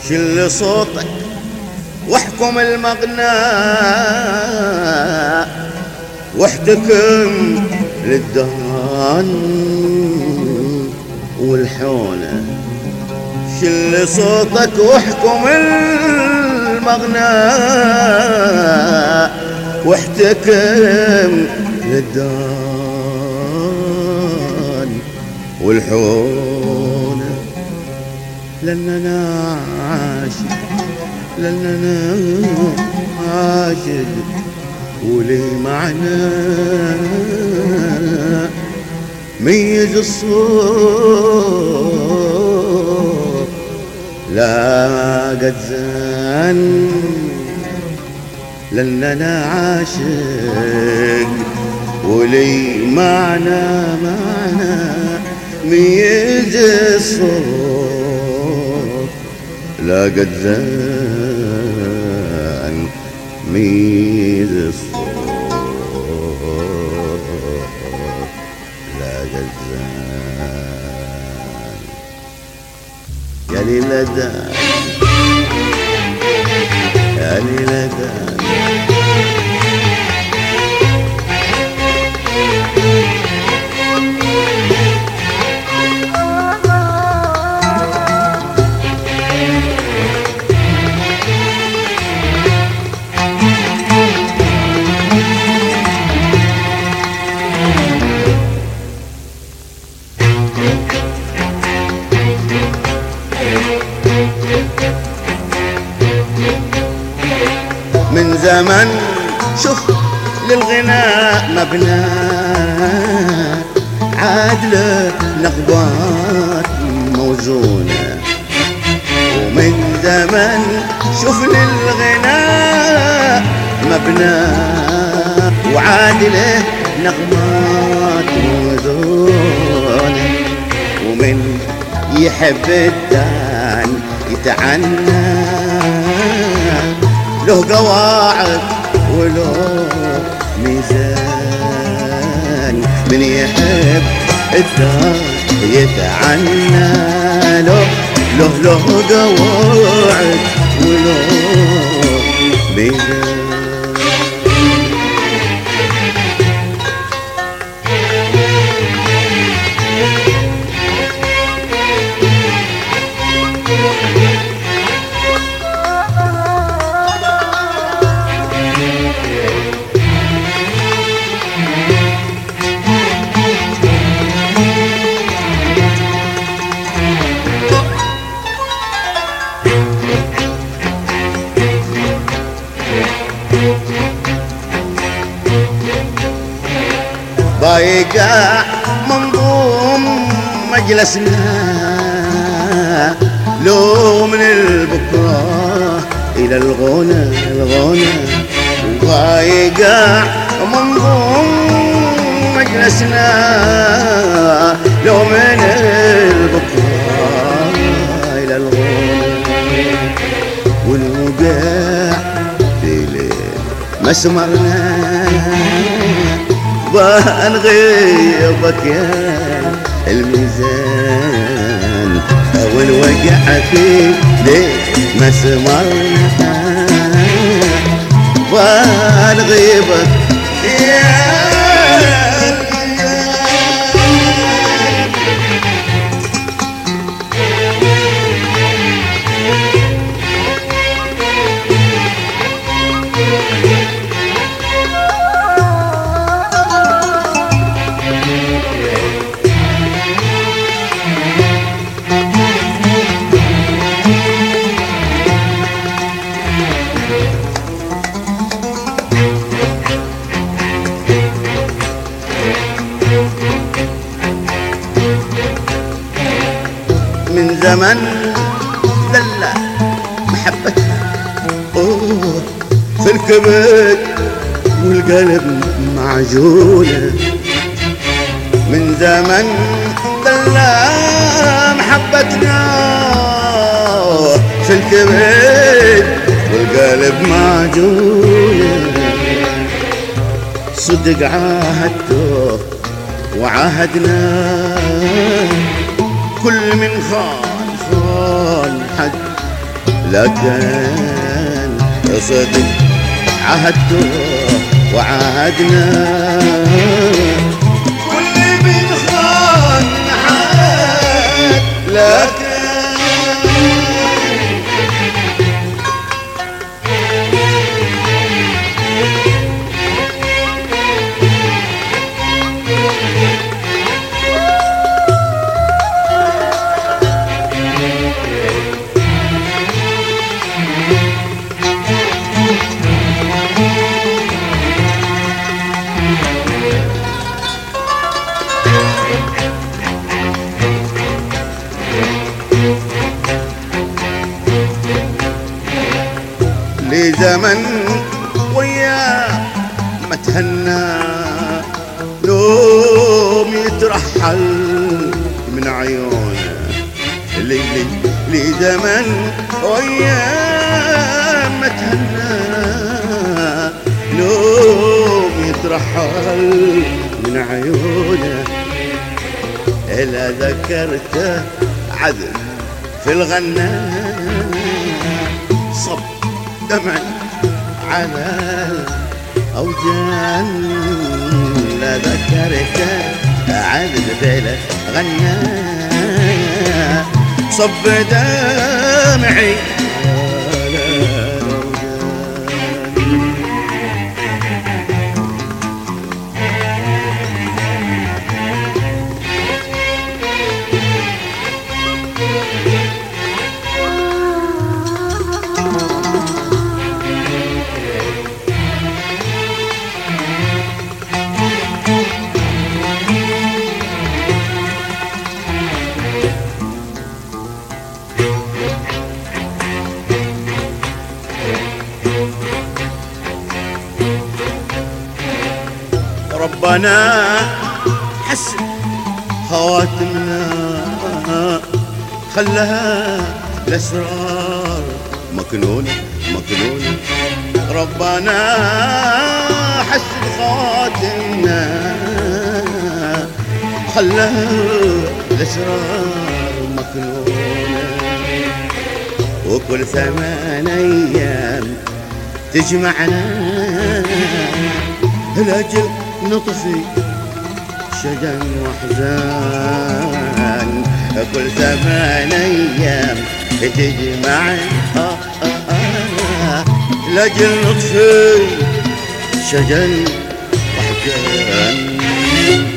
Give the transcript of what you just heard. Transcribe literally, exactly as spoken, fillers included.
شل صوتك واحكم المغنى واحتكم للدهان والحونة. شل صوتك واحكم المغنى واحتكم للدهان والحونة. لأننا عاشق لأننا عاشق ولي معنى ميز الصوت لا قد زان. لأننا عاشق ولي معنى معنى ميز الصوت لا قد زان ميز الصوت لا قد زان. يا ليلة دان يا ليلة دان من زمن شوف للغناء مبنى عادله نغبات موزونة. ومن زمن شوف للغناء مبنى وعادله نغمات موزونة. ومن يحب الدان يتعنى له قواعد وله ميزان. من يحب الدار يتعنى له له له قواعد وله ميزان. ضايقة منظوم مجلسنا لو من البكرة إلى الغنى الغنى. ضايقة منظوم مجلسنا لو من البكرة إلى الغنى. والوقع في ليل مسمرنا بنغيبك يا الميزان. والوقع في ليل مسمرنا بنغيبك يا من زمن دلة محبتنا أوه في الكبد والقلب معجونة. من زمن دلة محبتنا في الكبد والقلب معجونة. صدق عاهدته وعاهدنا كل من خان خان حد لكن صدق عهدته وعاهدنا واللي بيدخل عاد لكن لي زمن وياه ما تهنى يوم يترحل من عيونه لي لي لي زمن وياه ما تهنى يوم يترحل من عيونه إلا ذكرته عذب في الغناء صب دمع على الأوجان لا ذكرته عذب في الغناء صب دمعي على الأوجان. ربنا حسن خواتمنا خلها الأسرار مكنونة مكنونة ربنا حسن خواتمنا خلها الأسرار مكنونة وكل ثمان أيام تجمعنا الأجل نطفي شجن وحزان كل ثمان أيام تجمع آه آه آه لأجل نطفي شجن وحزان.